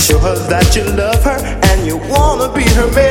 Show her that you love her and you wanna be her man.